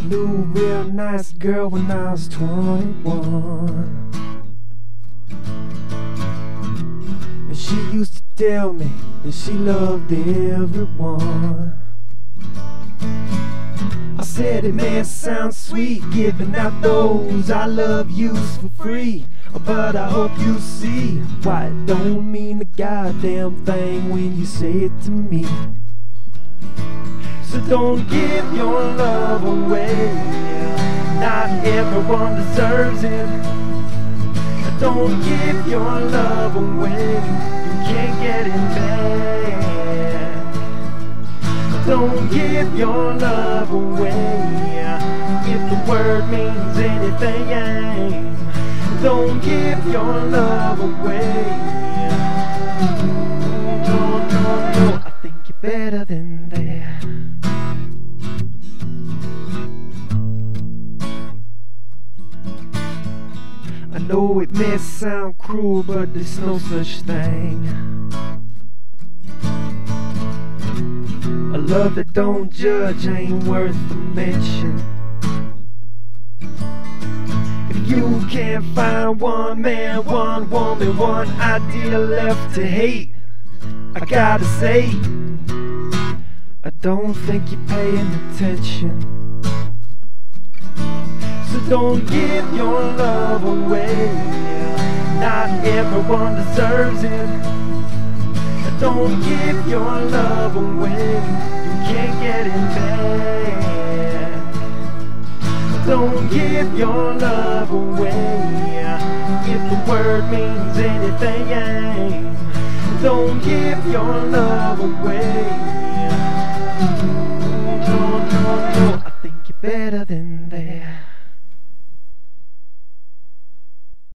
knew a real nice girl when I was 21, and she used to tell me that she loved everyone. I said it may sound sweet giving out those I love yous for free, but I hope you see why it don't mean a goddamn thing when you say it to me. So don't give your love away, not everyone deserves it. Don't give your love away, you can't get it back. Don't give your love away, if the word means anything. Don't give your love away. No, no, no, I think you're better than that. I know it may sound cruel, but there's no such thing. A love that don't judge ain't worth a mention. If you can't find one man, one woman, one idea left to hate, I gotta say, I don't think you're paying attention. So don't give your love away, not everyone deserves it. Don't give your love away, you can't get it back. Don't give your love away, if the word means anything. Don't give your love away. No, no, no, I think you're better than